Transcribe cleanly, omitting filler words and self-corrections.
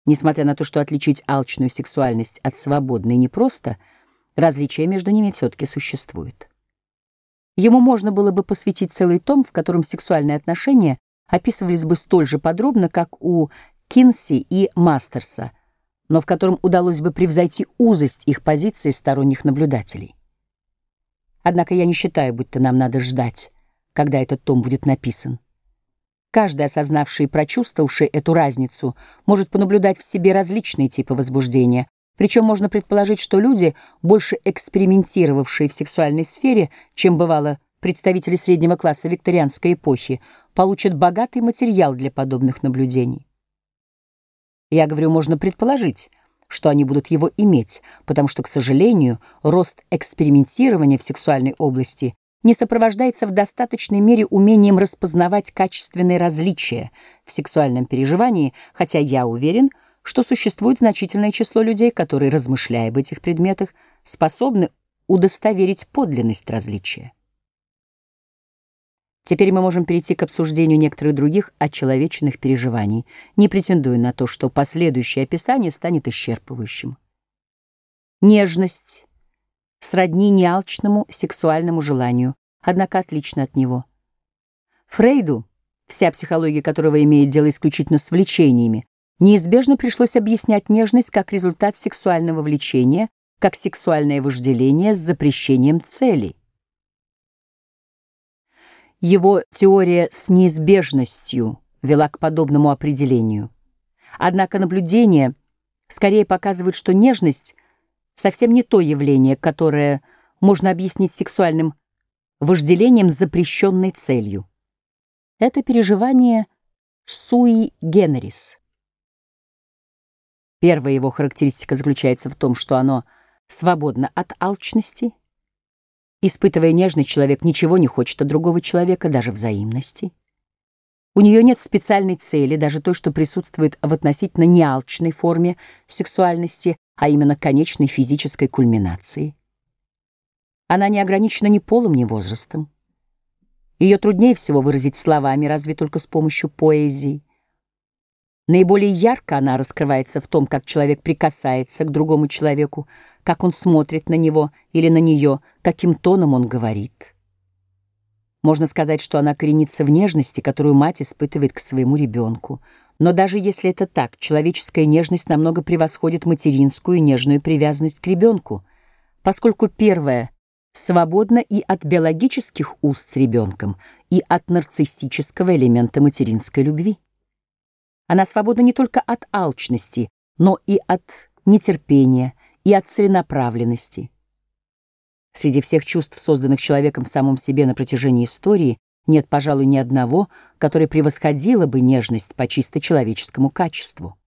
Несмотря на то, что отличить алчную сексуальность от свободной непросто, различие между ними все-таки существует. Ему можно было бы посвятить целый том, в котором сексуальные отношения описывались бы столь же подробно, как у Кинси и Мастерса, но в котором удалось бы превзойти узость их позиции сторонних наблюдателей. Однако я не считаю, будто нам надо ждать, когда этот том будет написан. Каждый, осознавший и прочувствовавший эту разницу, может понаблюдать в себе различные типы возбуждения, причем можно предположить, что люди, больше экспериментировавшие в сексуальной сфере, чем бывало представители среднего класса викторианской эпохи, получат богатый материал для подобных наблюдений. Я говорю, можно предположить, что они будут его иметь, потому что, к сожалению, рост экспериментирования в сексуальной области не сопровождается в достаточной мере умением распознавать качественные различия в сексуальном переживании, хотя я уверен, что существует значительное число людей, которые, размышляя об этих предметах, способны удостоверить подлинность различия. Теперь мы можем перейти к обсуждению некоторых других отчеловеченных переживаний, не претендуя на то, что последующее описание станет исчерпывающим. Нежность сродни неалчному сексуальному желанию, однако отлична от него. Фрейду, вся психология которого имеет дело исключительно с влечениями, неизбежно пришлось объяснять нежность как результат сексуального влечения, как сексуальное вожделение с запрещением целей. Его теория с неизбежностью вела к подобному определению. Однако наблюдения скорее показывают, что нежность совсем не то явление, которое можно объяснить сексуальным вожделением с запрещенной целью. Это переживание sui generis. Первая его характеристика заключается в том, что оно свободно от алчности. Испытывая нежность, человек ничего не хочет от другого человека, даже взаимности. У нее нет специальной цели, даже той, что присутствует в относительно неалчной форме сексуальности, а именно конечной физической кульминации. Она не ограничена ни полом, ни возрастом. Ее труднее всего выразить словами, разве только с помощью поэзии. Наиболее ярко она раскрывается в том, как человек прикасается к другому человеку, как он смотрит на него или на нее, каким тоном он говорит. Можно сказать, что она коренится в нежности, которую мать испытывает к своему ребенку. Но даже если это так, человеческая нежность намного превосходит материнскую нежную привязанность к ребенку, поскольку первая свободна и от биологических уз с ребенком, и от нарциссического элемента материнской любви. Она свободна не только от алчности, но и от нетерпения, и от целенаправленности. Среди всех чувств, созданных человеком в самом себе на протяжении истории, нет, пожалуй, ни одного, которое превосходило бы нежность по чисто человеческому качеству.